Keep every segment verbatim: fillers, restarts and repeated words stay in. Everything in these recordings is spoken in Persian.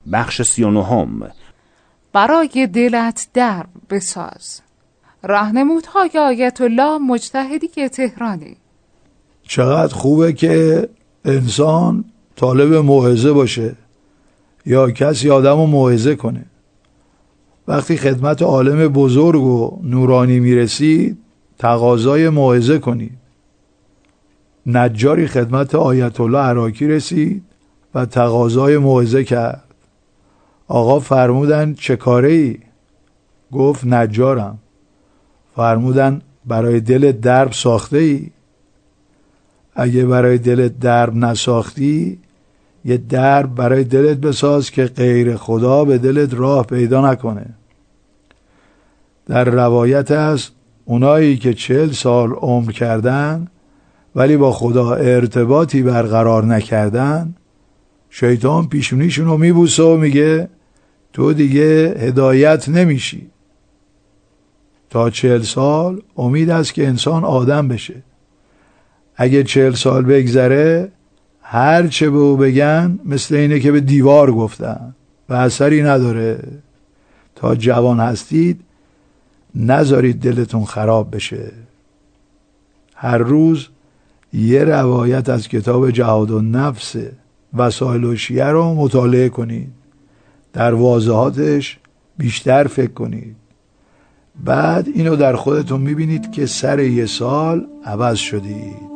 بخش سی و نهم. برای دلت درب بساز. راهنمودهای آیت الله مجتهدی تهرانی. چقدر خوبه که انسان طالب موعظه باشه یا کسی آدمو موعظه کنه. وقتی خدمت عالم بزرگ و نورانی میرسید تقاضای موعظه کنید. نجاری خدمت آیت الله عراقی رسید و تقاضای موعظه کرد. آقا فرمودن چه کاره ای؟ گفت نجارم. فرمودن برای دل درب ساخته ای؟ اگه برای دلت درب نساختی یه درب برای دلت بساز که غیر خدا به دلت راه پیدا نکنه. در روایت هست اونایی که چهل سال عمر کردن ولی با خدا ارتباطی برقرار نکردن، شیطان پیشونیشون رو میبوسه و میگه تو دیگه هدایت نمیشی. تا چهل سال امید است که انسان آدم بشه. اگه چهل سال بگذره هر چه به او بگن مثل اینه که به دیوار گفتن و اثری نداره. تا جوان هستید نذارید دلتون خراب بشه. هر روز یه روایت از کتاب جهاد النفس وسائل الشیعه رو مطالعه کنید. در واضحاتش بیشتر فکر کنید. بعد اینو در خودتون میبینید که سر یه سال عوض شدید.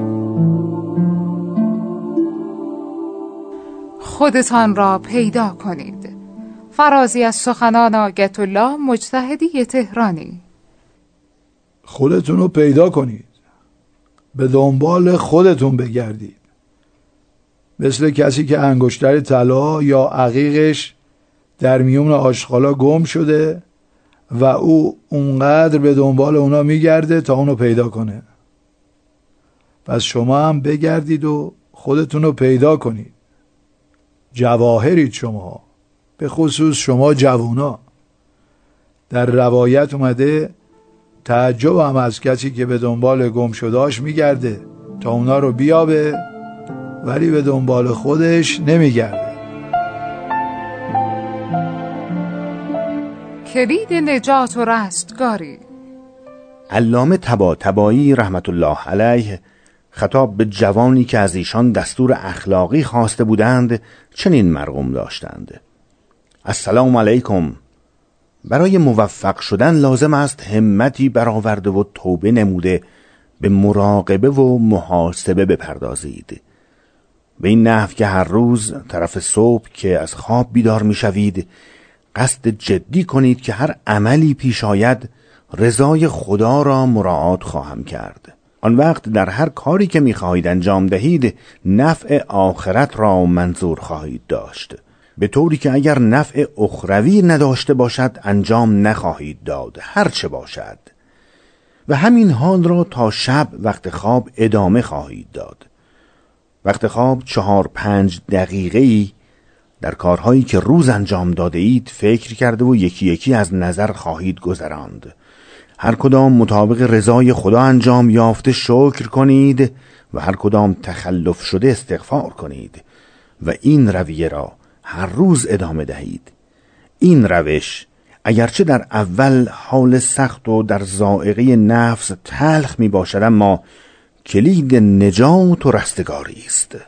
خودتان را پیدا کنید. فرازی از سخنان آیت الله مجتهدی تهرانی. خودتون رو پیدا کنید. به دنبال خودتون بگردید. مثل کسی که انگشتر طلا یا عقیقش در میون آشغالا گم شده و او اونقدر به دنبال اونا میگرده تا اونو پیدا کنه. پس شما هم بگردید و خودتون رو پیدا کنید. جواهرید شما، به خصوص شما جوونا. در روایت اومده تعجب هم از کسی که به دنبال گم شدهاش میگرده تا اونا رو بیابه ولی به دنبال خودش نمیگرده. کلید نجات و رستگاری. علامه طباطبایی رحمت الله علیه خطاب به جوانی که از ایشان دستور اخلاقی خواسته بودند چنین مرغوم داشتند: السلام علیکم. برای موفق شدن لازم است همتی برآورده و توبه نموده به مراقبه و محاسبه بپردازید. به این نحو که هر روز طرف صبح که از خواب بیدار می شوید قصد جدی کنید که هر عملی پیش آید رضای خدا را مراعات خواهم کرد. آن وقت در هر کاری که می خواهید انجام دهید نفع آخرت را منظور خواهید داشت، به طوری که اگر نفع اخروی نداشته باشد انجام نخواهید داد هر چه باشد، و همین حال را تا شب وقت خواب ادامه خواهید داد. وقت خواب چهار پنج دقیقه‌ای در کارهایی که روز انجام داده اید فکر کرده و یکی یکی از نظر خواهید گذراند. هر کدام مطابق رضای خدا انجام یافته شکر کنید و هر کدام تخلف شده استغفار کنید و این رویه را هر روز ادامه دهید. این روش اگرچه در اول حال سخت و در ضائقه نفس تلخ می باشد اما کلید نجات و رستگاری است.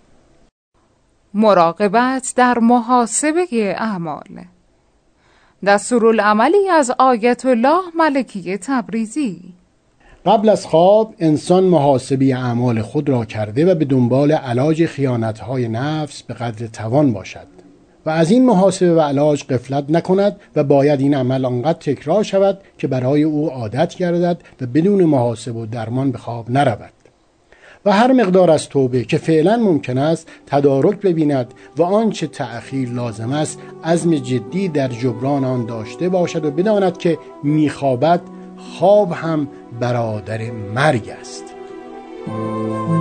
مراقبت در محاسبه اعمال. دستورالعملی از آیت الله ملکی تبریزی. قبل از خواب انسان محاسبه اعمال خود را کرده و به دنبال علاج خیانت‌های نفس به قدر توان باشد و از این محاسبه و علاج غفلت نکند و باید این عمل آنقدر تکرار شود که برای او عادت گردد و بدون محاسبه و درمان به خواب نرود و هر مقدار از توبه که فعلا ممکن است تدارک ببیند و آنچه تأخیر لازم است عزم جدی در جبران آن داشته باشد و بداند که میخوابد، خواب هم برادر مرگ است.